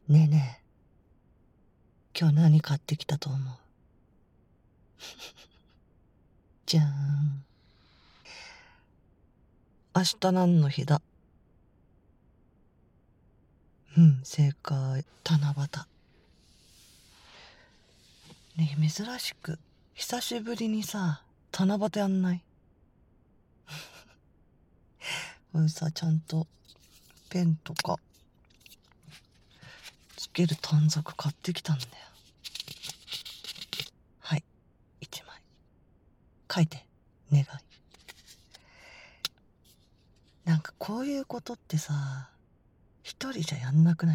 ねえねえ、今日何買ってきたと思う？じゃーん。明日何の日だ？正解。七夕。ねえ、珍しく久しぶりにさ、七夕やんない？さ、ちゃんとペンとかつける短冊買ってきたんだよ。はい、一枚書いて。願い。なんかこういうことってさ、一人じゃやんなくない？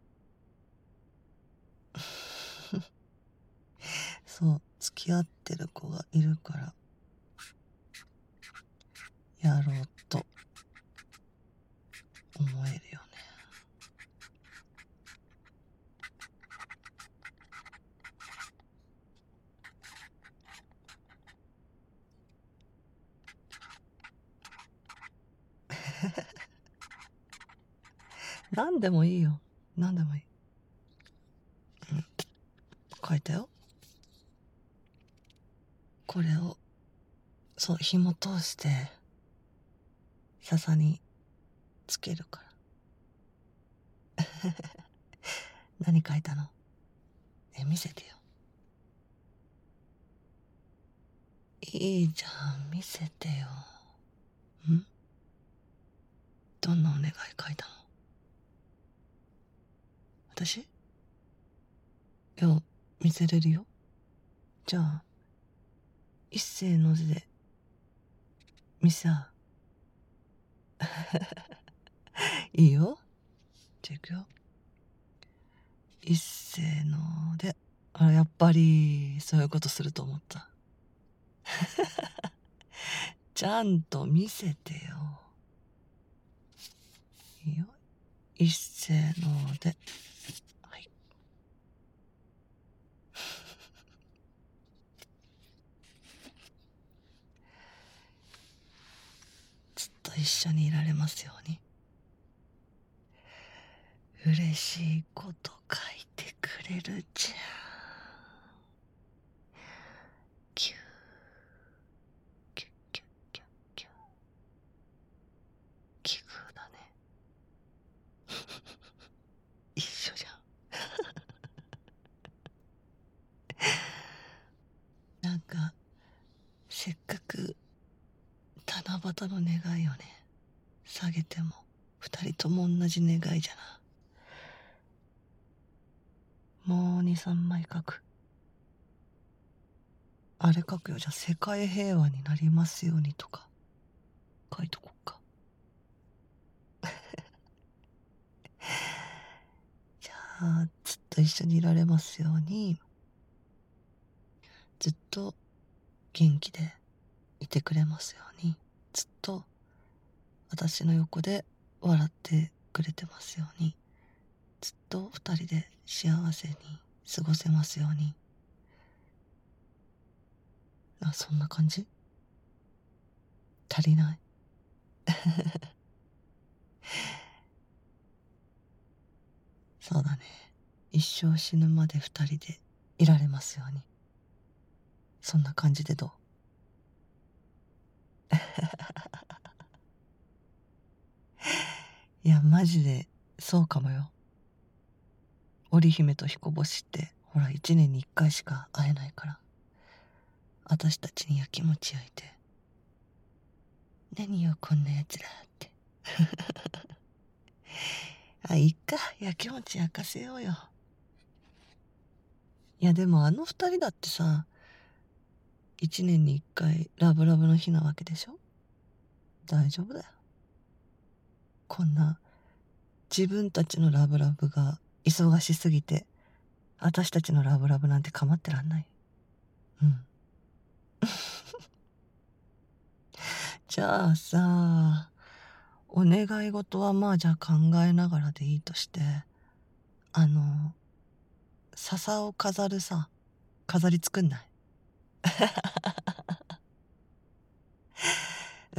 そう、付き合ってる子がいるからやろうと思えるよね。何でもいいよ。何でもいい。書いたよ。これを、そう、紐通して笹につけるから。何書いたの？見せてよ。いいじゃん、見せてよ。どんなお願い書いたの？私？いや、見せれるよ。じゃあ一斉の字で見せ合う。いいよ。じゃあいくよ。一斉ので。やっぱりそういうことすると思った。ちゃんと見せてよ。いいよ。一斉ので。はい。ずっと一緒にいられますように。嬉しいこと書いてくれるじゃん。キューキュッキュッキュッキュッ。奇遇だね。一緒じゃん。なんかせっかく七夕の願いをね下げても二人とも同じ願いじゃな。もう2、3枚書く。あれ書くよ。じゃあ世界平和になりますようにとか書いとこっか。じゃあずっと一緒にいられますように、ずっと元気でいてくれますように、ずっと私の横で笑ってくれてますように、ずっと二人で幸せに過ごせますように。そんな感じ？足りない？そうだね。一生死ぬまで二人でいられますように。そんな感じでどう？いや、マジでそうかもよ。織姫と彦星ってほら1年に1回しか会えないから、私たちにやきもち焼いて、何よこんなやつらって。いっか、やきもち焼かせようよ。いやでもあの二人だってさ、1年に1回ラブラブの日なわけでしょ。大丈夫だよ。こんな自分たちのラブラブが忙しすぎて私たちのラブラブなんて構ってらんない。じゃあさ、お願い事はまあじゃあ考えながらでいいとして、笹を飾るさ、飾り作んない？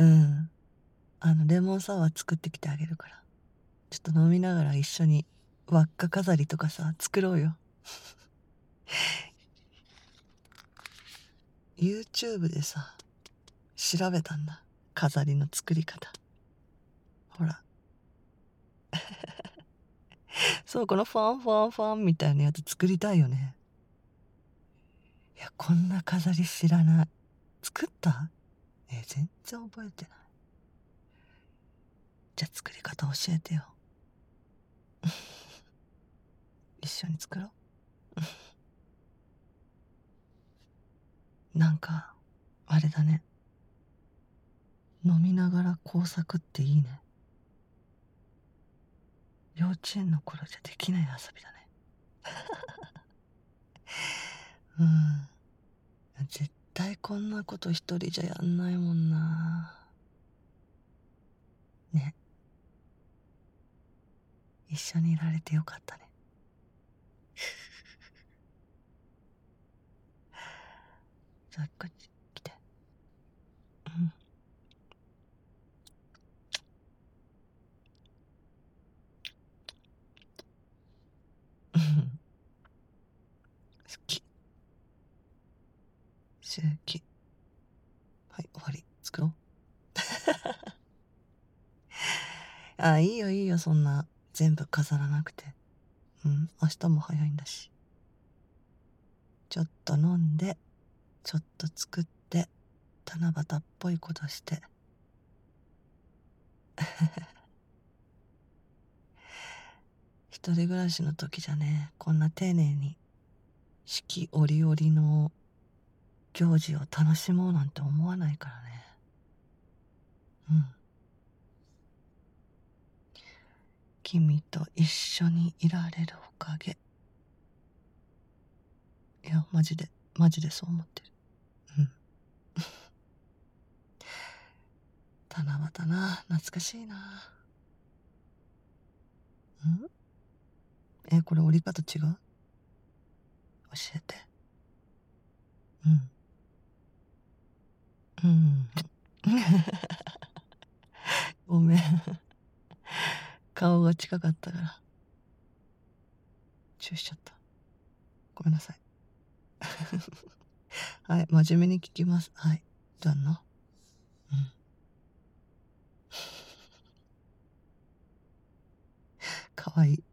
レモンサワー作ってきてあげるから、ちょっと飲みながら一緒に輪っか飾りとかさ、作ろうよ。YouTube でさ、調べたんだ。飾りの作り方。ほら。そう、このファンファンファンみたいなやつ作りたいよね。いや、こんな飾り知らない。作った？全然覚えてない。じゃあ作り方教えてよ。一緒に作ろう。なんか、あれだね。飲みながら工作っていいね。幼稚園の頃じゃできない遊びだね。うん。絶対こんなこと一人じゃやんないもんな。ね。一緒にいられてよかったね。じゃあこっち来て。うん。好き。好き。はい、終わり。作ろう。あ、いいよいいよ、そんな。全部飾らなくて。うん、明日も早いんだし。ちょっと飲んで、ちょっと作って、七夕っぽいことして。一人暮らしの時じゃね、こんな丁寧に四季折々の行事を楽しもうなんて思わないからね。うん。君と一緒にいられるおかげ。いや、マジでそう思ってる。うん。七夕な、懐かしいな。これ折り方違う？教えて。うん。うん。ごめん。顔が近かったから。チューしちゃった。ごめんなさい。はい、真面目に聞きます。はい。じゃあな。うん。かわいい。